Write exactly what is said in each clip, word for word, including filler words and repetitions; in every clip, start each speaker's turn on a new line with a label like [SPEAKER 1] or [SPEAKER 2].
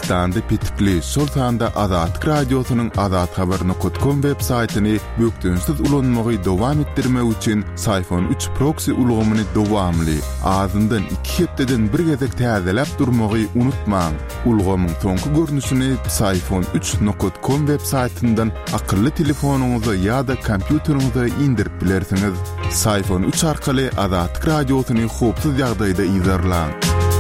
[SPEAKER 1] Türkmenistan'da pitikli şol sanda Azatlyk Radiosynyň azat habar nokta com web saytyny bökdünsiz ulanmagy dowam etdirmek üçin Sayfon üç proxy ulgamyny dowamly azyndan iki hepdeden bir gezek täzelep durmagy unutmaň. Ulgamyň soňky görnüşini Sayfon üç nokta com web saytyndan akylly telefonuňyza ýa-da kompýuteriňize indirip bilersiňiz. Sayfon üç arkaly Azatlyk Radiosyny hopsuz ýagdaýda izlerläň.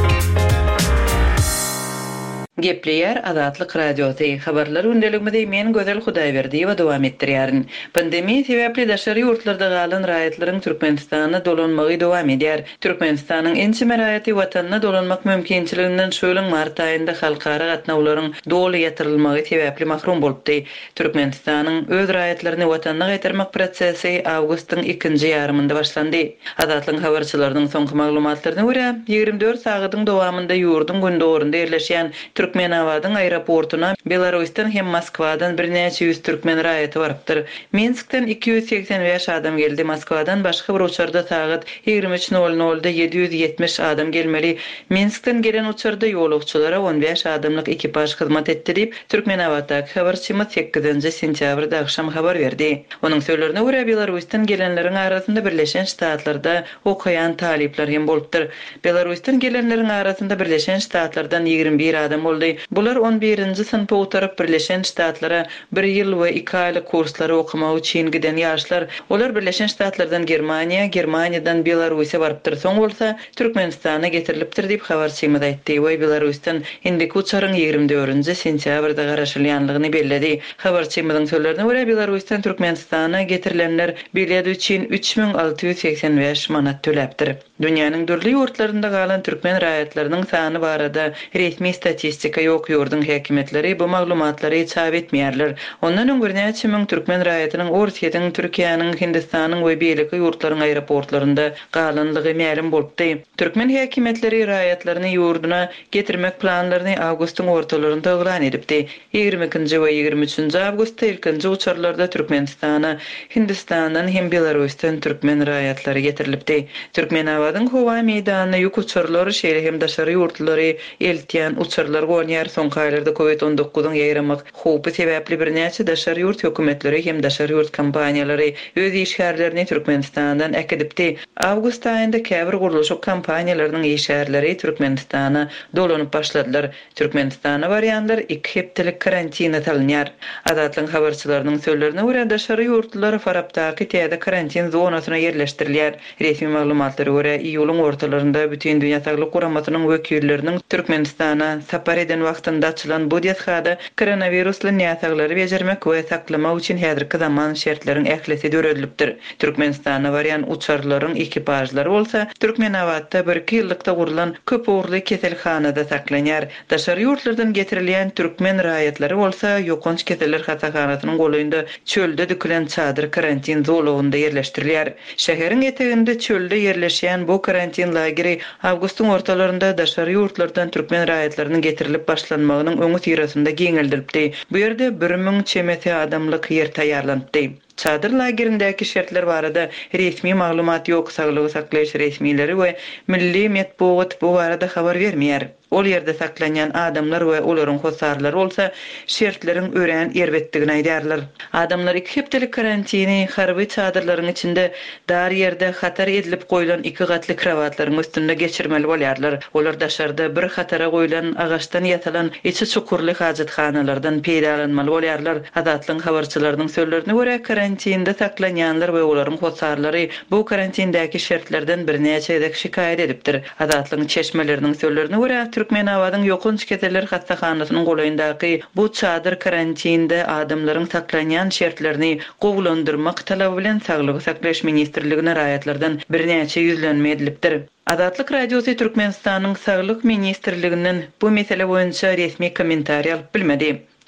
[SPEAKER 2] Gepleyer Azatlyk Radiosyny habarlar öndeliginde men Gözel Hudaýberdi we dowam etdirýärin. Pandemiýa sebäpli daşary ýurtlarda galan raýatlaryň Türkmenistana dolanmagy dowam edýär. Türkmenistanyň ençe raýaty watanyna dolanmak mümkinçiliginden şölen mart aýynda halkara gatnawlaryň doly ýatyrylmagy sebäpli mahrum bolupdy. Türkmenistanyň öz raýatlaryny watanyna gaýtarmak prosesi awgustyň ikinji ýarymynda başlandy. Azatlyk habarçylarynyň soňky maglumatlaryna görä, ýigirme dört sagatyň dowamında ýurdun gündorunda ýerleşýän Türkmenawadyň aeroportuna Belarusdan hem Moskwadan bir näçe ýüz türkmen raýaty barypdyr. Minskden iki yüz seksen beş adam geldi. Moskwadan başga bir uçarda sagat ýigirme üç nol nolda yedi yüz ýetmiş adam gelmeli. Minskden gelen uçarda ýolugçylara on beş adamlyk ekipaj hyzmat etdi diýip Türkmenawatdaky habarçymyz sekizinji sentýabrda akşam habar berdi. Onuň söýlerine görä Belarusdan gelenleriň arasynda Birleşen Ştatlarda okaýan talipler hem bolupdyr. Belarusdan gelenleriň arasynda Birleşen Ştatlardan ýigirme bir adam boldy. Bular on birinji synpa oturup Birleşen Ştatlara bir ýyl we iki aýlyk kurslary okumak üçin giden ýaşlar. Olar Birleşen Ştatlardan Germaniýa, Germaniýadan Belarusiýa barypdyr. Soň bolsa Türkmenistana getirilipdir diýip habarçymyz aýtdy. We Belarusdan indiki uçaryň ýigirme dördünji sentýabrda garaşylýanlygyny belledi. Habarçymyzyň sözlerine görä Belarusdan Türkmenistana getirilenler bilet üçin üç bin alty yüz seksen beş manat töläpdir. Dünýäniň dürli ýurtlarynda galan türkmen raýatlarynyň sany barada resmi statistika ýok. Ýurdun häkimetleri bu maglumatlary çap etmeýärler. Ondan öňür näçe ming türkmen raýatynyň Orsiýatyň, Türkiýanyň, Hindistanyň we beýleki ýurtlaryň aeroportlarynda galanlygy ma'lum bolupdy. Türkmen häkimetleri raýatlaryny ýurduna getirmek planlaryny awgustyň ortalarynda elan edipdi. ýigirme ikinji we ýigirme üçinji awgustda ilkinji uçarlarda Türkmenistana, Hindistandan hem Belarusdan türkmen raýatlary getirilipdi. Türkmenawadyň howa meýdanyna ýük uçarlary şeýle hem daşary ýurtlary eltýän uçarlar goňýar. Soňky aýlarda covid on dokuzyň ýaýramak howpy sebäpli bir näçe daşary ýurt hökümetleri hem daşary ýurt kompaniýalary öz işgärlerini Türkmenistandan äkedipdi. Awgust aýynda käbir gurulşy kompaniýalarynyň işgärleri Türkmenistana dolanyp başladylar. Türkmenistana barýanlar iki hepdelik karantina talanýar. Azatlyk habarçylarynyň sözlerine görä daşary ýurtlar Farabdaky täze karantin zonasyna ýerleşdirilýär. Resmi maglumatlara görä iýulyň ortalarynda bütün dünýä saglyk guramatynyň wekilleriniň Türkmenistana sapar eden wagtynda açylan bu diýethada koronavirusly näsaglary bejermek we saklamak üçin häzirki zaman şertleriň ählisi döredilipdir. Türkmenistana barýan uçarlaryň ekipajlary bolsa Türkmenawatda bir iki ýyllykda gurulan köp uğurly keselhanada saklanýar. Daşary ýurtlardan getirilýän türkmen raýatlary bolsa ýokunç keseller hasahanatynyň goýunda çölde dökülen çadyr karantin zolawynda ýerleşdirilýär. Şäheriň eteginde çölde ýerleşýän bu karantin lageri awgustyň ortalarynda daşary ýurtlardan türkmen raýatlarynyň getirilip başlanmagynyň öňü tirasynda giňeldilipdi. Bu ýerde bir ming çemeti adamlyk ýer taýýarlandy. Çadır lagerindäki şertler barada resmi maglumat ýok. Saglygy saklaýyş resmileri we milli medeniýet bu barada habar bermeýär. Ol ýerde saklanýan adamlar we olaryň hosarlary bolsa şertleriň ören ýerbetdigini aýdýarlar. Adamlar iki hepdelik karantini harby çadyrlaryň içinde dar ýerde hatar edilip goýulan iki gatly krawatlaryň üstünde geçirmeli bolýarlar. Olar daşarda bir hatara goýulan agaçdan ýatylan içi çukurly hajatxanalardan peýdalanmaly bolýarlar. Azatlyk habarçylarynyň sözlerine görä karantinda saklanýanlar we olaryň hosarlary bu karantindäki şertlerden bir näçe edek şikaýet edipdir. Azatlyk çeşmeleriniň sözlerine görä Türkmenawadyň ýokunç keseller hasahanasynyň goýundaky bu çadyr karantinde adamlaryň saklanýan şertlerini gowlandyrmak talaby bilen Saglyk saklaýyş ministrligine raýatlardan bir näçe ýüzlenme edilipdir. Azatlyk Radiosy Türkmenistanyň Saglyk ministrliginden bu mesele boýunça resmi kommentariýa alyp bilmedi.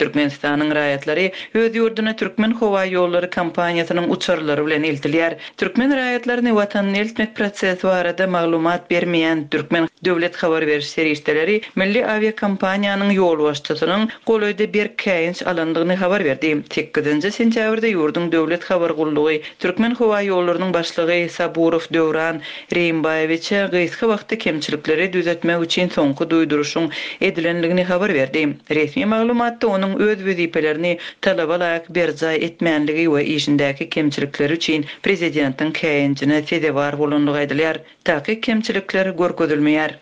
[SPEAKER 2] Türkmenistanyň raýatlary öz ýurduna Türkmen howa ýolları kampaniýasynyň uçurlary bilen eltilýär. Türkmen raýatlaryny watanyny eltmek prosesi barada maglumat bermeýän Türkmen döwlet habar beriş serişdeleri milli aviakompaniýanyň ýol başçysynyň golaýda bir käýinç alandygyny habar berdi. sekizinji sentýabrda ýurdun döwlet habar gullugy Türkmen howa ýollarynyň başlygy Saburov Döwran Reýimbaýewiç gysga wagtda kemçilikleri düzeltmek üçin soňky duýduruşyň edilenligini habar berdi. Resmi maglumatda onuň öz wezipelerini talabalarak berjay etmänligi we işindäki kemçilikler üçin prezidentiň käýinçine sedebar bolanlygy aýdylýar. Taky kemçilikler görkezilmeýär.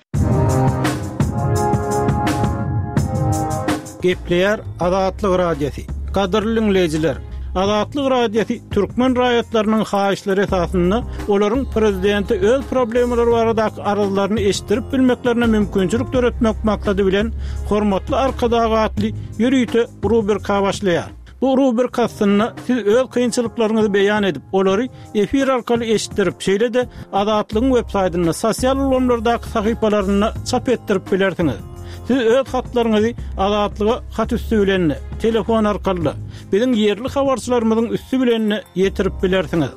[SPEAKER 3] Gepleýär Azatlyk radiosi. Kadrly dinleýijiler, Azatlyk radiosi Türkmen raýatlarynyň haýyşlary esasynda olaryň prezidenti öz problemleri baradaky arazlaryny eşdirip bilmeklerine mümkinçilik töretmek maksady bilen hormatly arkadagatly ýürüýte rubrika başlaýar. Bu rubrikasyna siz öz kynçylyklaryňyzy beýan edip, olary efir arkaly eşitdirip, şeýle de Azatlygyň websaýtyna, sosial ulamlardaky sahypalaryna çap etdirip bilersiňiz. Siz öz hatlaryňyzy Azatlyga hat üstü bilen, telefon arkaly, biziň ýerli habarçylarymyzyň üstü bilen ýetirip bilersiňiz.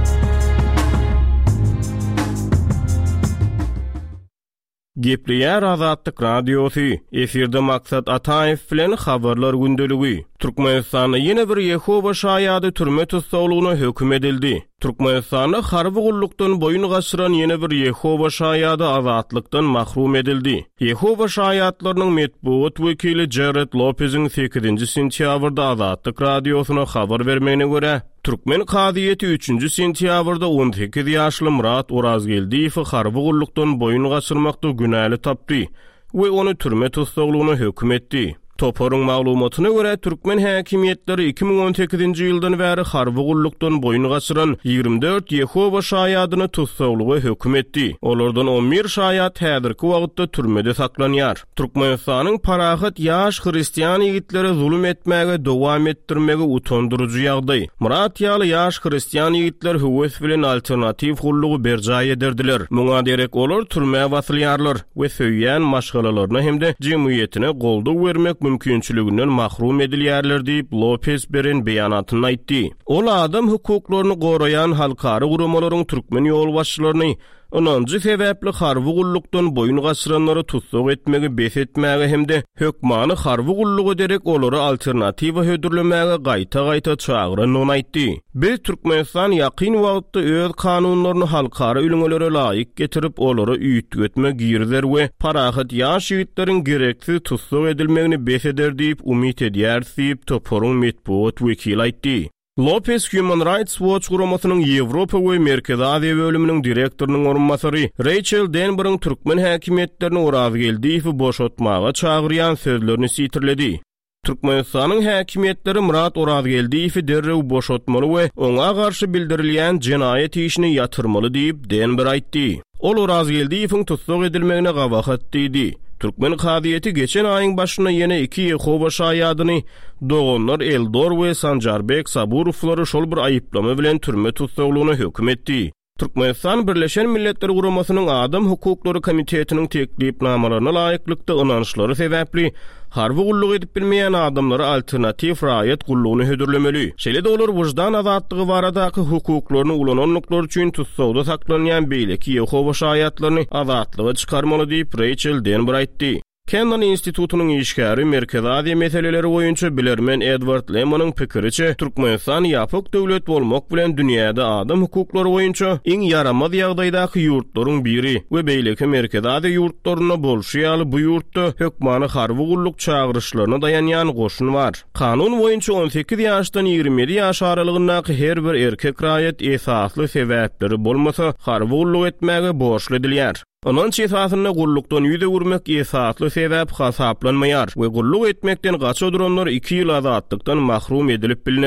[SPEAKER 4] Gepleýär Azatlyk radiosi. Efirde maksat Ataýew bilen habarlar gündeligi. Türkmenistanda ýene bir Yehowa şaýady türme tutsaglygyna hökm edildi. Türkmenistanda harby gullukdan boyun gaçyran ýene bir Yehowa şaýady azatlykdan mahrum edildi. Yehowa şaýatlarynyň medbuat wekili Jared Lopez'in sekizinji sentýabrda Azatlyk radiosyna habar bermegine görä, Türkmen kadyýeti üçünji sentýabrda on sekiz ýaşly Murat Orazgeldiýew harby gullukdan boyun gaçyrmakda günäli tapdy we onu türme tutsaglygyna hökm etdi. Toporun maglumatyna görä Türkmen häkimiýetleri iki ming on sekizinji ýyldan bäri harby gullukdan boyun gaçyran ýygrimi dört Yehowa şaýadyny tutsaglygy hökm etdi. Olardan on bir şaýat häzirki wagtda türmede saklanýar. Türkmenistanyň parahat ýaş hristiýan ýigitleri zulüm etmäge dowam etdirmegi utandyrjy ýagdaý. Murat ýaly ýaş hristiýan ýigitler höwes bilen alternativ gullugy berjay ederdiler. Muňa derek olar türmäge basylýarlar we söýýän maşgalalaryna hemde jemgyýetine goldug bermek mümkinçiliginden mahrum edilýärler diýip Lopez beren beýanatyny aýtdy. Ol adam hukuklaryny goraýan halkary gurumalaryň türkmen ýol başçylaryny onuncu sebäpli harby gullukdan boyun gaçyranlary tutsag etmegi bes etmäge hemde hökmany harby gullugy derek olary alternatiwa hödürlemäge gaýta-gaýta çagyranyny aýtdy. Biz Türkmenistan ýakyn wagtda öz kanunlaryny halkary ülüňelere laýyk getirip olary üýtgetme girler we parahat ýaş ýigitleriň gereksiz tutsag edilmegini bes eder diýip umyt edýär diýip Toporun medbuat wekili aýtdy. Lopez Human Rights Watch guramasynyň Ýewropa we Merkez Aziýa bölüminiň direktorynyň orunmasary Rachel Denber'ın Türkmen häkimiýetlerini Orazgeldiýew boşatmaga çagyrýan sözlerini sitirledi. Türkmenistanyň häkimiýetleri Murat Orazgeldiýew derrew boşatmaly we oňa garşy bildirilýän jenaýet işini ýatyrmaly diýip Denber aýtdy. Ol Orazgeldiýewiň tutsag edilmegine gawahat diýdi. Türkmen kadyýeti geçen aýyň başyna ýene iki Yehowa şaýadyny dogonlar Eldor we Sanjarbek Saburovlary şol bir aýyplama bilen türme tutsaglygyna hökm etdi. Türkmenistan Birleşen Milletler Guramasynyň Adam Hukuklary Komitetiniň teklipnamalaryna laýyklykda ynançlary sebäpli harby gulluk edip bilmeýän adamlara alternativ raýat gullugyny hödürlemeli. Şeýle de olar wyjdan azatlygy baradaky hukuklaryny ulananlyklar üçin tutsagda saklanýan beýleki Yehowa şaýatlaryny azatlyga çykarmaly diýip Rachel Denber aýtdy. Kennan Institutunyň işgäri Merkez Aziýa meseleleri boýunça bilermen Edward Lemon'un pikiriçe Türkmenistan ýapyk döwlet bolmak bilen dünýäde adam hukuklary boýunça iň yaramaz ýagdaýdaky ýurtlaryň biri we beýleki Merkez Aziýa ýurtlaryna bolşýaly bu ýurtda hökmany harby gulluk çagyrışlaryna dayanýan goşun bar. Kanun boýunça on sekiz ýaşdan ýygrimi yedi ýaş aralygyndaky her bir erkek raýat esasly sebäpleri bolmasa harby gulluk etmäge borçly edilýär. Onun çesasyna gullukdan ýüze urmak esasly sebäp hasaplanmaýar we gulluk etmekden gaça duranlar iki ýyl azatlykdan mahrum edilip bilinir.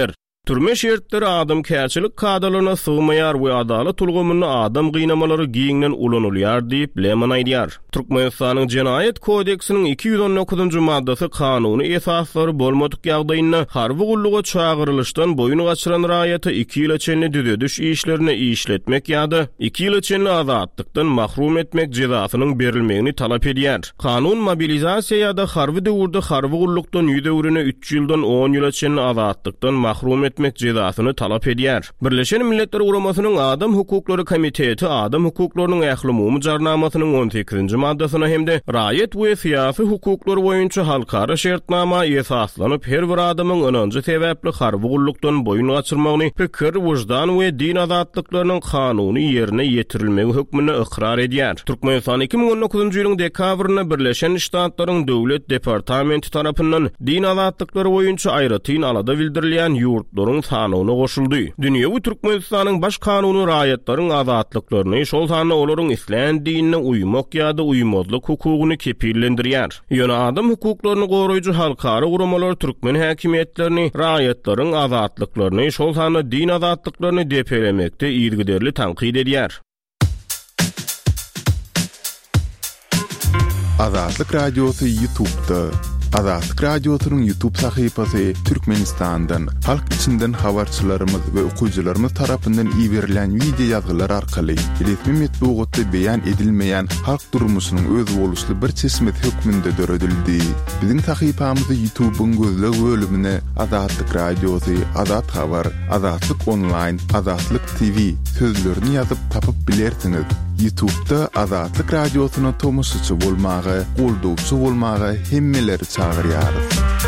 [SPEAKER 4] Türme şertleri adam käçilik kadalaryna sığmaýar we adalet ulgamyny adam gynamaları giýiňden ulanylýar diýip Lehman aýdýar. Türkmenistanyň Jenaýat kodeksiniň iki yüz on dokuzuncu maddasy kanuny esaslary bolmadyk ýagdaýynda harby gulluga çağırylışdan boyun gaçyran raýaty iki ýyla çenli düzediş işlerini işletmek ýa-da iki ýyla çenli azatlykdan mahrum etmek jezasynyň berilmegini talap edýär. Kanun mobilizasiýa ýa-da harby döwürde harby gullukdan ýüz öwrüne üç ýyldan on ýyla çenli azatlykdan mahrum etmek cezasyny talap edýär. Birleşen Milletler Uguramasynyň Adam Hukuklary Komiteti Adam hukuklarynyň ähli jarnamasynyň on sekizinji maddasyna hemde raýat we syýasy hukuklary boýunça halkara şertnama esaslanyp her bir adamyň önünji sebäpli harby gullukdan boyun gaçyrmagyny, pikir, wujdan we din azatlyklarynyň kanuny ýerine ýetirilmegi hökmüni ikrar edýär. Türkmenistan iki ming on dokuzunju ýylyň dekabryna Birleşen Ştatlaryň Döwlet Departamenti tarapyndan din azatlyklary boýunça aýratyn alada bildirilýän ýurtlaryň sanyny goşuldy. Dünýäwi Türkmenistanyň baş kanuny raýatlaryň azatlyklaryny, şol sanyny olaryň islam dinine uymak ýa-da uymazlyk hukugyny kepillendirýär. Ýöne adam hukuklaryny goraýjy halkara guramalar türkmen häkimetlerini raýatlaryň azatlyklaryny, şol sanyny din azatlyklaryny depelemekde ýergiderli tanqid edýär.
[SPEAKER 1] Azatlyk radiosu YouTube'da. Azatlyk radiosynyň YouTube sahypasy Türkmenistandan, halk içinden habarçylarymyz we okuwçylarymyz tarapyndan iýerilen video ýazgylar arkaly resmi metbuatda beýan edilmeýän halk durmuşynyň öz boluşly bir çeşmet hökmünde döredildi. Biziň sahypamyzy YouTube'un gözleg bölümine Azatlyk radiosu, Azat habar, Azatlyk online, Azatlyk T V sözlerini ýazyp tapyp bilersiňiz. YouTube'da Azatlyk radiosyna tomoşçy bolmagy, goldowçy bolmagy hemmeleri çağırýarys.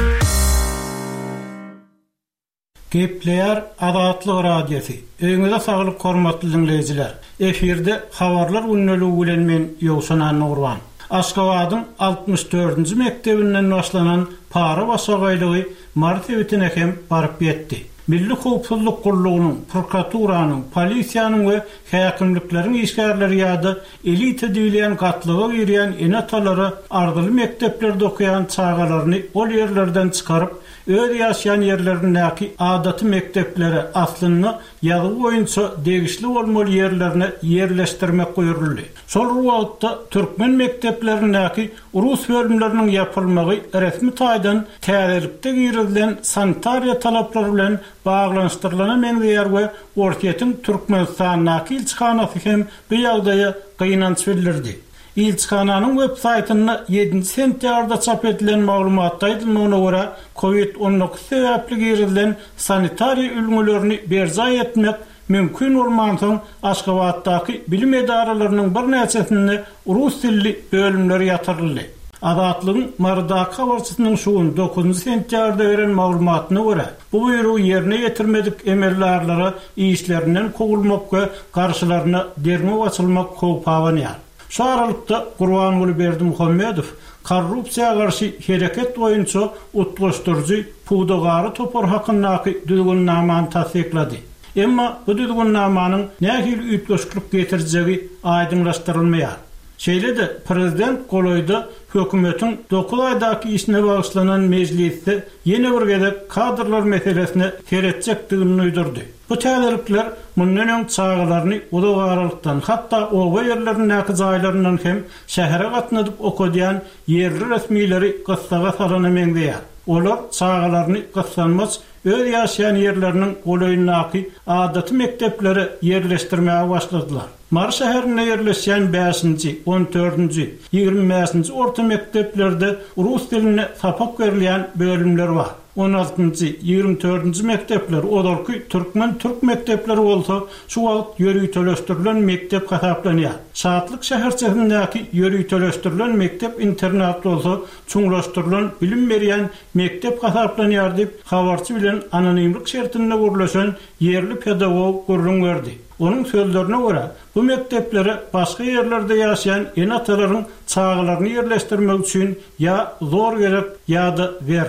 [SPEAKER 3] Gepleýär Azatlyk radiosu. Öňüňizde saglyk hormatly dinleýijiler. Efirde habarlar unneligi bilen men Ýowşan Nurwan. Aşgabatyň altymyş dördünji mektebinden başlanan para basagylygy mart ýetine hem baryp ýetdi. Milli Howpsuzlyk Gurulugynyň, prokuraturynyň, polisiýanyň we häkimlikleriň işgärleri ýa-da elit edilýän gatlyga girýän enatalary ardyly mekteplerde okuyan çağalaryny ol ýerlerden çykaryp öz ýaşaýan ýerlerindäki adaty mekteplere aslyny ýaly boýunça degişli bolmaly ýerlerine ýerleşdirmek goýuldy. Şol wagtda türkmen mekteplerindäki urus bölümleriniň ýapylmagy resmi taýdan täzelikde girilen sanitariýa talaplary bilen baglanşdyrylan meňzeýär we ortaýatyň Türkmenistanyň ilçhanasy hem bu ýagdaýa gynanç bildirdi. İlçhananyň web saýtyna ýedinji sentýarda çap edilen maglumatda aýdylmagyna görä covid on dokuz sebäpli girilen sanitariýa ülgülerini berza etmek mümkin bolmansoň Aşgabatdaky bilim edaralarynyň bir näçesini urus dilli bölümleri ýatyryldy. Azatlygyň marda habarçysynyň şu on dokuzunju sentýarda beren maglumatyna görä bu buyrug ýerine ýetirmedik emellerlere işlerinden kogulmak we garşylaryna derme açylmak howp awanýar. Şu aralykda Gurban Berdimuhammedow korrupsiýa garşy hereket boýunça utlaşdyrjy pudagary topar hakyndaky düzgünnamany tasdiklady. Emma bu düzgünnamanyň nähili ütleşiklik getirjegi aýdynlaşdyrylmaýar. Şeýle-de prezident golaýda hökümetiň dokuz aýdaky işine bagyşlanan mejlisde ýene bir gezek kadrlar meselesine keretjekdigini uýdurdy. Bu täzelikler mundan öň çağalaryny udag aralykdan hatda owa ýerlerindäki jaýlaryndan hem şähere gatnadyp okudýan ýerli resmileri gyssaga salana meňzeýär. Olar çağalaryny gyssanmaz öz ýaşaýan ýerleriniň golaýyndaky adaty mektepleri ýerleşdirmäge başladylar. Mar şäherine ýerleşýän beşinji, on dördünji, ýygrimi beşinji orta mekteplerde rus diline sapak berilýän bölümler bar. on altynji, ýygrimi dördünji mektepler olarky türkmen türk mektepleri bolsa, şu wagt ýöri töleşdirilen mektep hasaplanýar. Şatlyk şäherçesindäki ýöri töleşdirilen mektep internat bolsa, çuňlaşdyrılan bilim berýän mektep hasaplanýar diýip habarçy bilen anonimlik şertinde gurulaşan ýerli pedagog gurrun berdi. Onun sözlerine görä, bu mekteplere başga ýerlerde ýaşaýan enatalaryň çağalaryny ýerleşdirmek üçin ýa zor gerek ýa-da ber.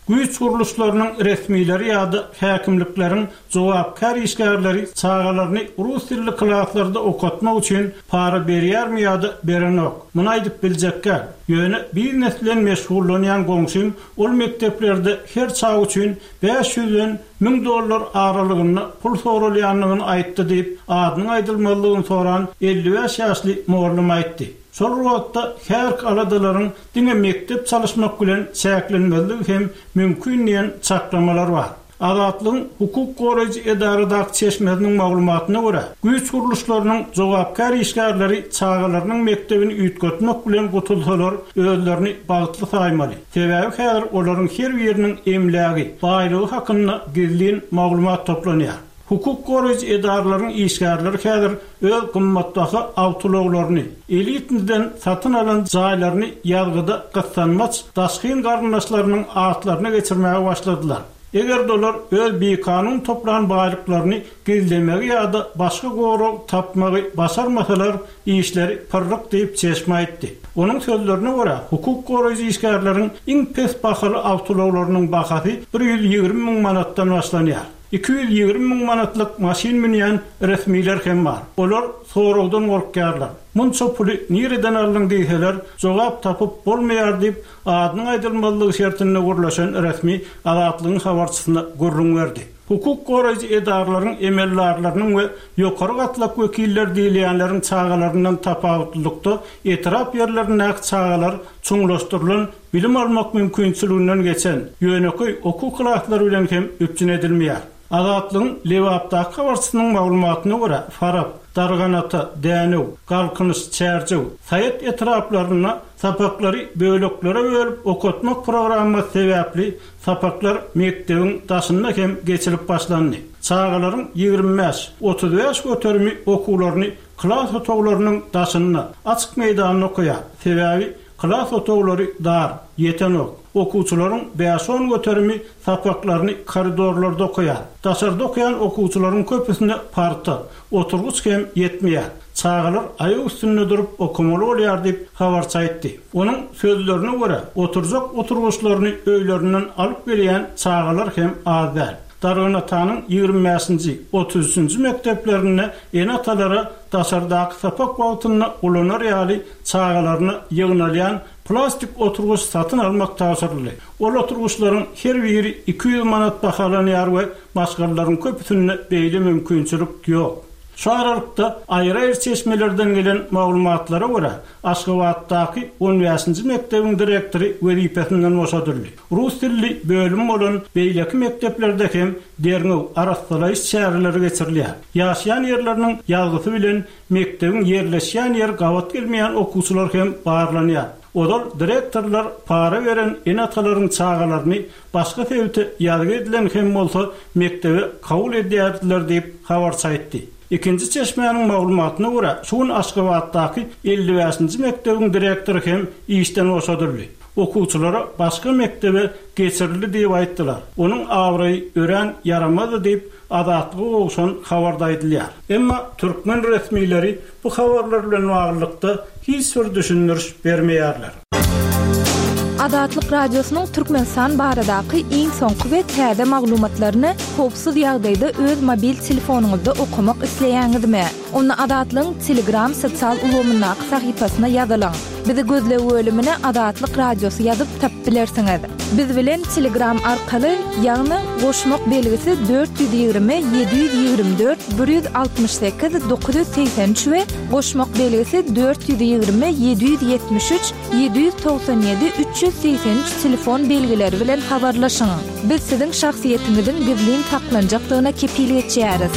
[SPEAKER 3] Güýç guruluşlarynyň resmileri ýa-da häkimlikleriň jogapkar işgärleri çağalaryny rus dilli klaslarda okutmak üçin para berýärmi ýa-da berenok. Muny aýdyp biljekler. Ýöne bir neslen meşgullanýan goňşym ol mekteplerde her çağ üçin beş yüzden min dollar aralygyny pul sorulýanlygyny aýtdy diýip adynyň aýdylmalygyny soran elli beş ýaşly morlum aýtdy. Sol wagtda her aladalaryň diňe mektep çalışmak bilen çäklenmeligi hem mümkin diýen çaklamalar bar. Azatlygyň hukuk goraýjy edaradaky çeşmesiniň maglumatyna görä, güýç guruluşlarynyň jogapkar işgärleri çağalarynyň mektebini üýtgetmek bilen gutulsalar özlerini bagtly saýmaly. Sebäbi häzir olaryň her biriniň emlägi, baýlygy hakynda gizlin maglumat toplanýar. Hukuk goraýjy edaralaryň işgärleri häzir öz gymmatdaky awtologlaryny, elitden satyn alan jaýlaryny ýalgyda gyssanmaç daşkyn garnaşlarynyň atlaryna geçirmäge başladylar. Eger dolar öz bir kanun toplan baýlyklaryny gizlemegi ýa-da başga gorok tapmagy basarmasalar işleri pyrryk diýip çeşme aýtdy. Onuň sözlerine görä, hukuk goraýjy işgärleriň iň pes bahaly awtologlarynyň bahasy bir yüz ýigirme miň manatdan başlanýar. iki yüz ýigirme miň manatlyk maşin minýän resmiler hem bar. Olar soragdan gorkýarlar. Munça puly nereden aldyň diýseler, jogap tapyp bolmaýar diýip adynyň aýdylmalygy şertine gurlaşan resmi azatlygyň habarçysyna gurrun berdi. Hukuk goraýjy edaralaryň emellarlarynyň we ýokary gatlak wekiller diýilýänleriň çağalaryndan tapawutlukda etrap ýerlerine çağalar çoňlaşdyrylan bilim almak mümkinçiliginden geçen ýöneköy okul klaslary bilen hem üpçün edilmeýär. Azatlygyň lewapdaky habarçysynyň maglumatyna görä, Farab, Darganata, Dänew, Galkynyş, Çärjew, Saýat etraplaryna sapaklary böleklere bölüp okutmak programmy sebäpli sapaklar mektebiň daşynda hem geçirip başlandy. Çağalaryň ýigirme beş otuz beş götermi okuwlaryny klas otoglarynyň daşyna açyk meýdanyna goýar. Sebäbi klas otoglary dar, ýetenok. Okuwçylaryň beş on götermi sapaklaryny koridorlarda goýar. Daşarda okuyan okuwçylaryň köpüsinde parta, oturguç hem ýetmeýär. Çağalar aýagy üstünde durup okumaly bolýar diýip habarçy aýtdy. Onuň sözlerine görä, oturjak oturguçlaryny öýlerinden alyp berýän çağalar hem az däl. Darganatanyň ýigirme beşinji otuz üçinji mekteplerine enatalara daşardaky sapak wagtyna ulanar ýaly çağalaryny ýygnalýan plastik oturguç satyn almak täsirli. Ol oturguçlaryň her biri iki yüz manat bahalanýar we başgalaryň köpüsine beýle mümkinçilik ýok. Şu aralykda aýry-aýry çeşmelerden gelen maglumatlara görä, Aşgabatdaky on beşinji mektebiň direktori wezipesinden boşadyldy. Rus dilli bölüm bolan beýleki mekteplerde hem derňew arastalaýyş şäherleri geçirilýär. Ýaşaýan ýerleriniň ýazgysy bilen mektebiň ýerleşýän ýer gawat gelmeýän okuwçylar hem barlanýar. Odal direktorlar para veren enatalaryň çağalaryny başga sebäpde ýargy edilen hem bolsa mektebe kabul edýärdiler diýip habarçy aýtdy. İkinci çeşmenin maglumatyna görä, şuň Aşgabatdaky elli beşinji mektebiň direktory hem işden boşadyldy. Okuwçylara başga mektebe geçirildi diýip aýtdylar. Onuň awry ören yaramady diýip adatlygy bolşan habarda aýdylýar. Emma türkmen resmileri bu habarlar bilen baglykda hiç bir düşündiriş bermeýärler.
[SPEAKER 5] Adatlyk radiosynyň Türkmenistan baradaky iň soňky we täze maglumatlaryny howpsuz ýagdaýda öz mobil telefonuňyzda okumak isleýäňizmi? Onu Adatlyň Telegram sosial ulgamynyň sahypasyna ýazylaň. Bizi gözle bölümine Adatlyk radiosu ýazyp tapyp bilersiňiz. Biz bilen Telegram arkaly ýagny goşmak belgisi dört yüz ýigirme yedi yüz ýigirme dört bir yüz altmış sekiz dokuz yüz seksen üç we goşmak belgisi dört yüz ýigirme yedi yüz ýetmiş üç yedi yüz togsan ýedi üç yüz seksen üç telefon belgileri bilen habarlaşyň. Biz siziň şahsiýetiňizin gizlin saklanjakdygyna kepillik etýäris.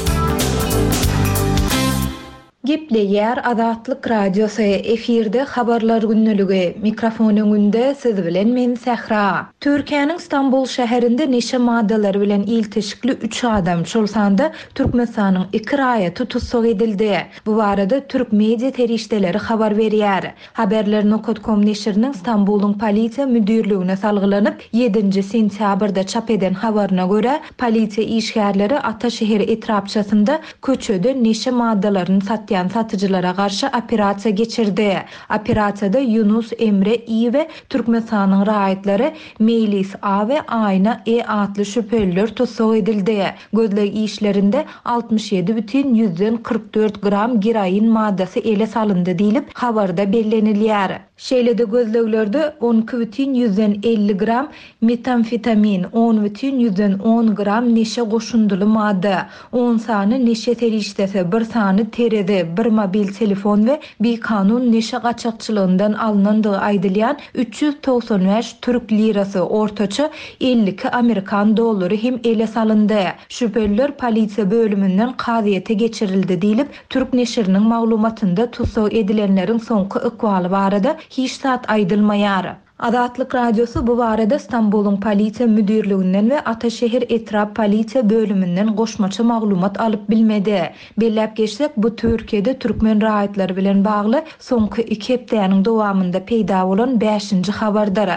[SPEAKER 5] Gepleýär Adatlyk radiosu efirde habarlar günnüligi. Mikrofonyň önünde siz bilen men Sähra. Türkiýanyň İstanbul şäherinde neşe maddalar bilen iltişikli üç adam çolsanda Türkmenistanyň iki raýaty tutsak edildi. Bu barada Türk media terişdeleri habar berýär. Haberler nokta com neşriniň İstanbulyň polisiýa müdürligine salgylanyp yedinji sentýabrda çap eden habaryna görä, polisiýa işgärleri Ataşehir etrapçasynda köçede neşe maddalaryny satýar edilýän satyjylara garşy operasiýa geçirdi. Operasyada Yunus Emre İ we Türkmenistanyň raýatlary Meylis A we Ayna E adly şüpheliler tutsak edildi. Gözleg işlerinde altmış yedi бүтін yüzden kırk dört gram gerayin maddesi ele salındı diýilip habarda bellenilýär. Şeýlede gözleglerde on iki бүтін yüzden elli gram metamfetamin, on бүтін yüzden on gram neşe goşundyly madda, on sany neşe terişdesi, bir sany terede, bir mobil telefon we bir kanun neşe gaçakçylygyndan alınandygy aýdylýan üç yüz toksan beş Türk lirasy ortaça elli iki Amerikan dollary hem ele salındy. Şüpheliler polisiýa bölümünden kaziýete geçirildi diýilip Türk neşiriniň maglumatynda tutsak edilenlerin soňky ykbaly barada hiç zat aýdylmaýar. Adatlyk radiosu bu barada İstanbul'un polisiýa müdürlüginden we Ataşehir etrap polisiýa bölümünden goşmaça maglumat alyp bilmedi. Bellep geçsek bu Türkiýede türkmen raýatlary bilen bagly soňky iki hepdeniň dowamında peýda bolan beşinji habardar.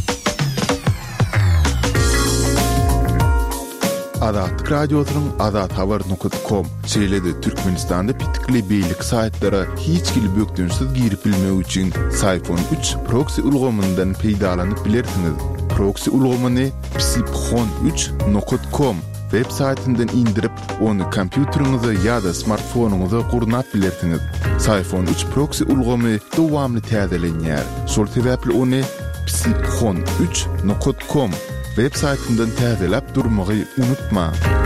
[SPEAKER 1] Adatlyk radiosynyň adat habar nokta com şeýlede Türkmenistanda pitikli beýlik saýtlara hiç kili bökdünsiz girip bilmek üçin Sayfon üç proxy ulgamyndan peýdalanyp bilersiňiz. Proxy ulgamyny psipxon üç nokta com web saytyndan indirip onu kompýuteriňize ýa-da smartfonuňyza gurnap bilersiňiz. Sayfon üç proxy ulgamy dowamly täzelenýär. Şol sebäpli onu psipxon üç nokta com web saytyndan täzelep durmagy unutma.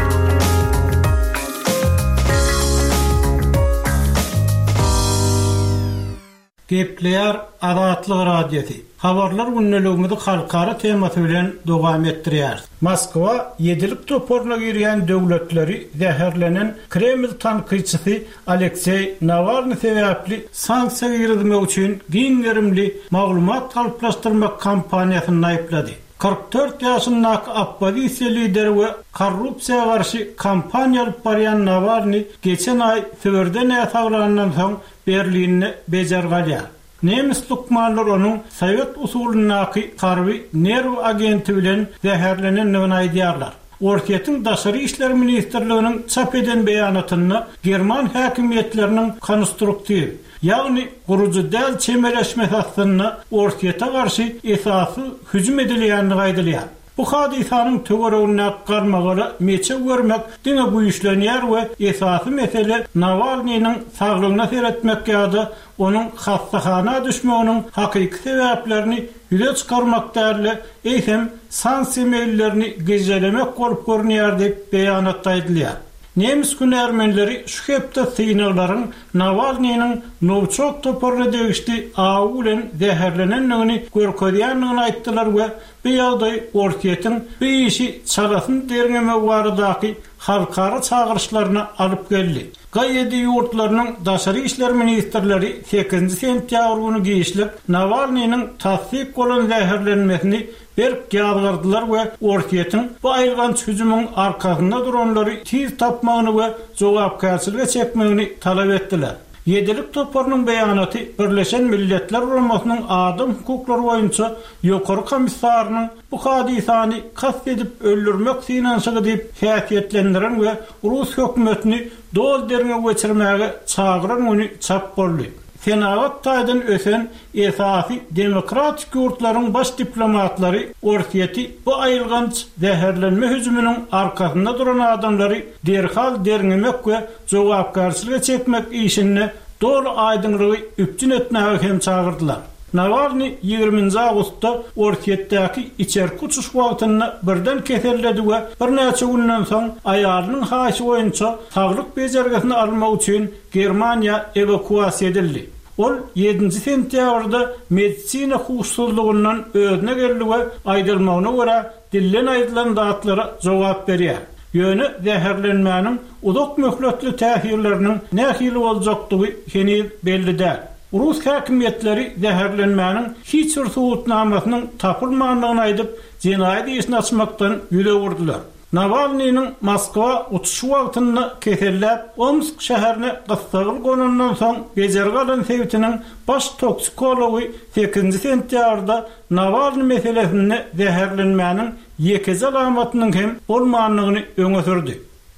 [SPEAKER 3] Gepleýär Adatlyk radiosu. Habarlar günneligimizi halkara temasy bilen dowam etdirýär. Moskwa ýedilik toporuna girýän döwletleri zäherlenen Kreml tanqyçysy Aleksey Navalny sebäpli sanksiýa girdirmek üçin giňerimli maglumat galyplaşdyrmak kampaniýasyny aýplady. kırk dört ýaşyndaky oppozisiýa lideri we korrupsiýaga garşy kampaniýa alyp barýan Navalny geçen ay Söwerden ýasalanandan soň Berlinne bejergalýar. Nemis lukmanlar onun Sovet usulundaky harby nerw agenti bilen zäherlenendigini aýdýarlar. Orkiýetiň daşary işler ministrliginiň çap eden beýanatyny German häkimiýetleriniň konstruktiw, ýagny guruju däl çemeleşme hasyny orkiýete garşy esasy hüjüm edilýändigi aýdylýar. Bu hadisanyň töweregine garmagala meçe görmek diňe güýçlenýär we esasy mesele Navalnyň saglygyna seretmek ýa-da onuň hastahana düşmeginiň hakyky sebäplerini ýüze çykarmak därli eýsem sanksiýa meýillerini gejelemek bolup görünýär diýip beýanatda aýdylýar. Nemis günermenleri şu hepde synaklaryň Navalnyň Novçok toporuna degişdi aýulen zäherlenenligini görkezýändigini aýtdylar we bu ýagdaý orkiýetiň bu işi çarasyn derňemek baradaky halkara çağırışlaryna alyp geldi. Gaýedy ýurtlarynyň daşary işler ministrleri sekizinji sentýabr güni giýişlik Navalnyň tasdik bolan zäherlenmesini berip ýadylardylar we orkiýetiň bu aýlgan hüjümüň arkasynda duranlary tiz tapmagyny we jogapkärçilige çekmegini talap etdiler. Ýedilik toporunyň beýanaty Birleşen Milletler Guramasynyň adam hukuklary boýunça ýokary komissarynyň bu hadisany kast edip öldürmek synanşygy diýip häsiýetlendiren we Rus hökümetini dol derine geçirmäge çagyran güni çap boldy. Senat taýdan ösen esasy demokratik ýurtlaryň baş diplomatlary orkiýeti bu aýylgan zäherlenme hüjüminiň arkasynda duran adamlary derhal derňemek we jogapkärçilige çekmek işini dol aýdynlygy üpçün etmäge hem çagyrdylar. Navalny ýygrüminji awgustda orkiýetdäki içerki uçuş wagtyny birden keselledi we bir näçe günden soň aýalynyň haýsy boýunça saglyk bejergesini almak üçin Germaniýa evakuasiýa edildi. Ol ýedinji sentýabrda medisina hukuksuzlygyndan özüne geldi we aýdylmagyna görä dillen aýdylan datlara jogap berýär. Ýöne zäherlenmäniň uzak möhletli täsirleriniň nähili boljakdygy henüz belli däl. Rus häkimiýetleri zäherlenmäniň hiç bir subutnamasynyň tapylmagyny aýdyp jenaýat işini açmakdan ýüle wurdular. Navalnyň Moskwa uçuşy wagtyny kesellep Omsk şäherine gysgalyk gonundan soň bejergalan sewtiniň baş toksikology sekizinji sentýabrda Navalny meselesini zäherlenmäniň ýekezi alamatynyň hem bolmanlygyny öňe sürdi.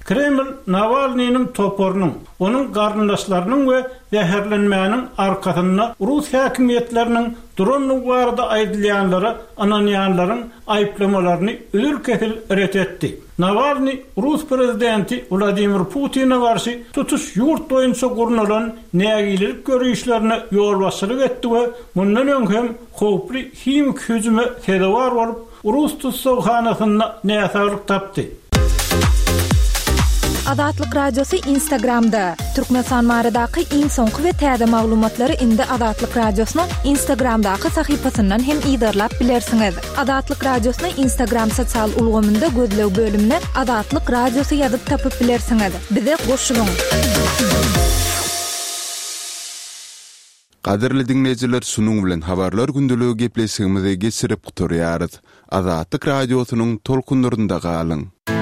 [SPEAKER 3] Kreml Navalny'nin toporunun, onun garndaşlarının ve zäherlenmäniň arkasynda Rus häkimetlerinin dronlu barada aýdylýanlary, ananýanlaryň aýplamalaryny ölür kesil ret etdi. Navalny Rus prezidenti Vladimir Putin'e karşı tutuş yurt boyunça gurulan nägilik görüşlerine yol başçylyk etdi we mundan öňhem howply himik hüjüme sebäp bolup Rus tutsawhanasyna näsarlyk tapdy.
[SPEAKER 5] Adatlyk radiosu Instagram'da. Türkmenistan maradaky iň soňky we täze maglumatlary indi Adatlyk radiosynyň Instagramdaky sahypasyndan hem ýydarlap bilersiňiz. Adatlyk radiosynyň Instagram sosial ulgamynda gözlew bölümine Adatlyk radiosu ýazyp tapyp bilersiňiz. Bize goşulyň.
[SPEAKER 1] Qadirli dinleyijiler, şunuň bilen habarlar gündeligi gepleşigimize geçirip guturýarys. Adatlyk radiosynyň tolkunlarynda galyň.